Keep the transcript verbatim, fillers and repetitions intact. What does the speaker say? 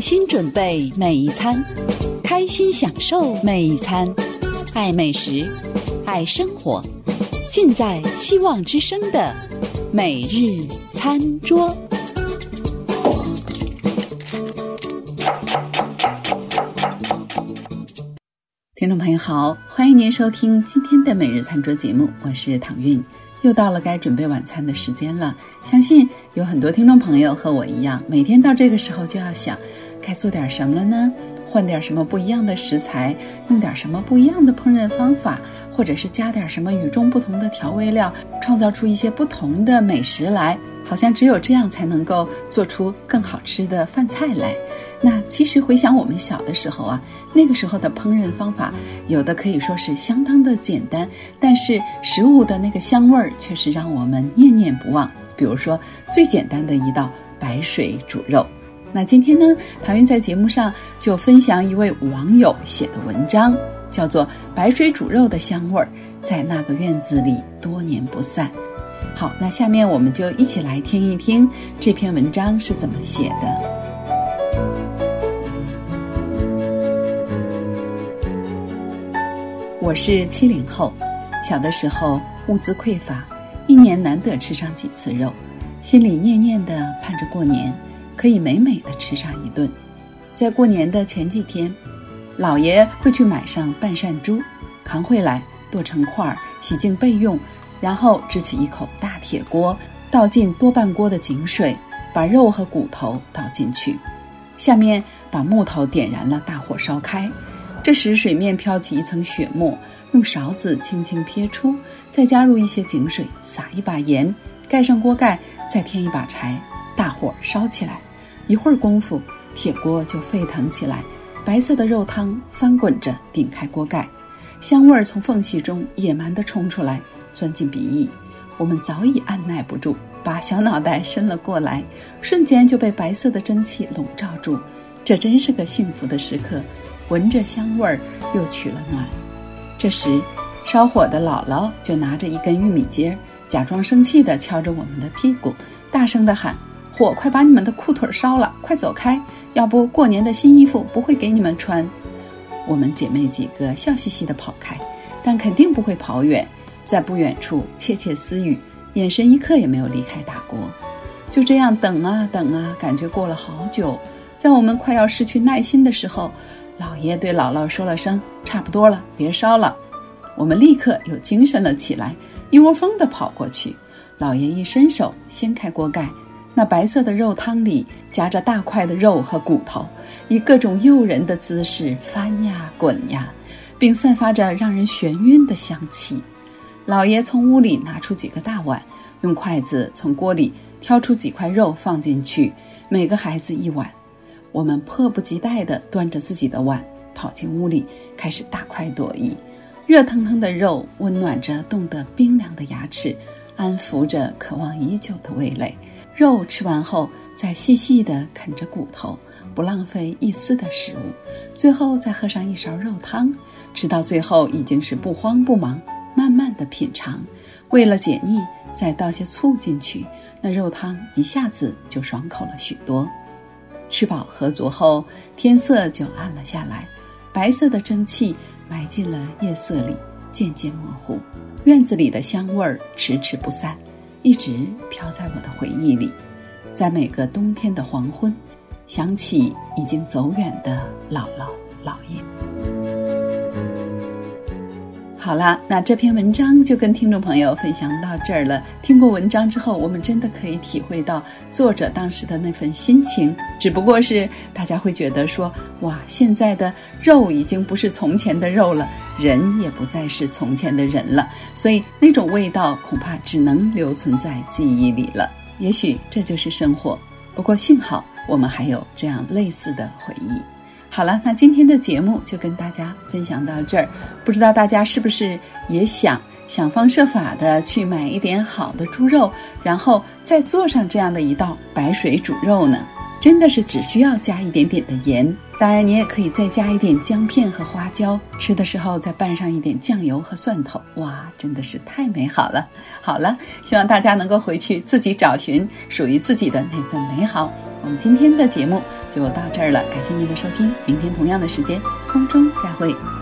用心准备每一餐，开心享受每一餐，爱美食，爱生活，尽在希望之声的每日餐桌。听众朋友好，欢迎您收听今天的每日餐桌节目，我是唐韵。又到了该准备晚餐的时间了，相信有很多听众朋友和我一样，每天到这个时候就要想该做点什么了呢？换点什么不一样的食材，用点什么不一样的烹饪方法，或者是加点什么与众不同的调味料，创造出一些不同的美食来，好像只有这样才能够做出更好吃的饭菜来。那其实回想我们小的时候啊，那个时候的烹饪方法有的可以说是相当的简单，但是食物的那个香味儿却是让我们念念不忘。比如说最简单的一道白水煮肉。那今天呢，唐韵在节目上就分享一位网友写的文章，叫做《白水煮肉的香味儿在那个院子里多年不散》。好，那下面我们就一起来听一听这篇文章是怎么写的。我是七零后，小的时候物资匮乏，一年难得吃上几次肉，心里念念地盼着过年可以美美地吃上一顿。在过年的前几天，姥爷会去买上半扇猪，扛回来剁成块，洗净备用，然后支起一口大铁锅，倒进多半锅的井水，把肉和骨头倒进去，下面把木头点燃了，大火烧开。这时水面飘起一层血沫，用勺子轻轻撇出，再加入一些井水，撒一把盐，盖上锅盖，再添一把柴，大火烧起来。一会儿功夫，铁锅就沸腾起来，白色的肉汤翻滚着顶开锅盖，香味儿从缝隙中野蛮地冲出来，钻进鼻翼。我们早已按耐不住，把小脑袋伸了过来，瞬间就被白色的蒸汽笼罩住。这真是个幸福的时刻，闻着香味儿又取了暖。这时烧火的姥姥就拿着一根玉米秸，假装生气地敲着我们的屁股，大声地喊：火快把你们的裤腿烧了，快走开，要不过年的新衣服不会给你们穿。我们姐妹几个笑嘻嘻地跑开，但肯定不会跑远，在不远处窃窃私语，眼神一刻也没有离开大锅。就这样等啊等啊，感觉过了好久。在我们快要失去耐心的时候，姥爷对姥姥说了声差不多了，别烧了。我们立刻有精神了起来，一窝蜂地跑过去。姥爷一伸手掀开锅盖，那白色的肉汤里夹着大块的肉和骨头，以各种诱人的姿势翻呀滚呀，并散发着让人眩晕的香气。姥爷从屋里拿出几个大碗，用筷子从锅里挑出几块肉放进去，每个孩子一碗。我们迫不及待地端着自己的碗跑进屋里，开始大快朵颐。热腾腾的肉温暖着冻得冰凉的牙齿，安抚着渴望已久的味蕾。肉吃完后，再细细地啃着骨头，不浪费一丝的食物，最后再喝上一勺肉汤。吃到最后已经是不慌不忙，慢慢地品尝。为了解腻，再倒些醋进去，那肉汤一下子就爽口了许多。吃饱喝足后，天色就暗了下来，白色的蒸汽埋进了夜色里，渐渐模糊。院子里的香味儿迟迟不散，一直飘在我的回忆里。在每个冬天的黄昏，想起已经走远的姥姥姥爷。好啦，那这篇文章就跟听众朋友分享到这儿了。听过文章之后，我们真的可以体会到作者当时的那份心情，只不过是大家会觉得说，哇，现在的肉已经不是从前的肉了，人也不再是从前的人了，所以那种味道恐怕只能留存在记忆里了。也许这就是生活，不过幸好我们还有这样类似的回忆。好了，那今天的节目就跟大家分享到这儿。不知道大家是不是也想想方设法的去买一点好的猪肉，然后再做上这样的一道白水煮肉呢？真的是只需要加一点点的盐，当然你也可以再加一点姜片和花椒，吃的时候再拌上一点酱油和蒜头，哇，真的是太美好了。好了，希望大家能够回去自己找寻属于自己的那份美好。 我们今天的节目就到这儿了，感谢您的收听，明天同样的时间空中再会。